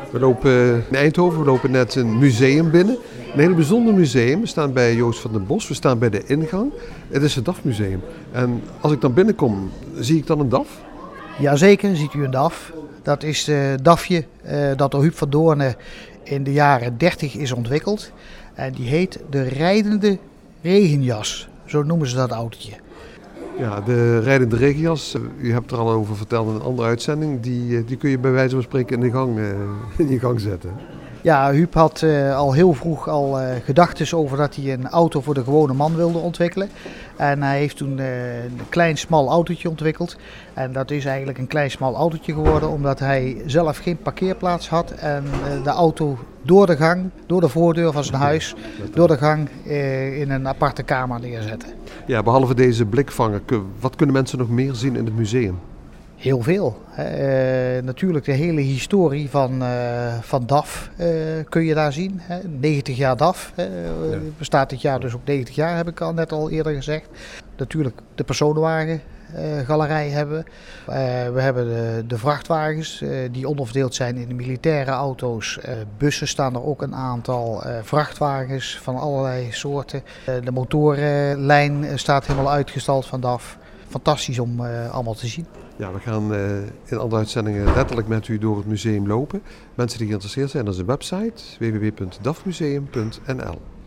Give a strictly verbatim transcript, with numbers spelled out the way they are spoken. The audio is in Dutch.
We lopen in Eindhoven, we lopen net een museum binnen. Een heel bijzonder museum. We staan bij Joost van den Bos, we staan bij de ingang. Het is het D A F-museum. En als ik dan binnenkom, zie ik dan een D A F? Jazeker, ziet u een D A F. Dat is het D A Fje uh, dat door Huub van Doorne in de jaren dertig is ontwikkeld. En die heet de rijdende regenjas. Zo noemen ze dat autootje. Ja, de rijdende regenjas, u hebt er al over verteld in een andere uitzending. Die, die kun je bij wijze van spreken in de gang, uh, in je gang zetten. Ja, Huub had uh, al heel vroeg al uh, gedachten over dat hij een auto voor de gewone man wilde ontwikkelen. En hij heeft toen uh, een klein smal autootje ontwikkeld. En dat is eigenlijk een klein smal autootje geworden omdat hij zelf geen parkeerplaats had. En uh, de auto door de gang, door de voordeur van zijn huis, door de gang uh, in een aparte kamer neerzette. Ja, behalve deze blikvanger, wat kunnen mensen nog meer zien in het museum? Heel veel. Uh, natuurlijk de hele historie van, uh, van D A F uh, kun je daar zien. Hè. negentig jaar D A F. Uh, ja. Bestaat dit jaar dus ook negentig jaar, heb ik al net al eerder gezegd. Natuurlijk de personenwagengalerij uh, hebben we. Uh, we hebben de, de vrachtwagens uh, die onderverdeeld zijn in de militaire auto's. Uh, bussen staan er ook een aantal. Uh, vrachtwagens van allerlei soorten. Uh, de motorenlijn staat helemaal uitgestald van D A F. Fantastisch om uh, allemaal te zien. Ja, we gaan uh, in andere uitzendingen letterlijk met u door het museum lopen. Mensen die geïnteresseerd zijn, dat is de website w w w punt d a f museum punt n l.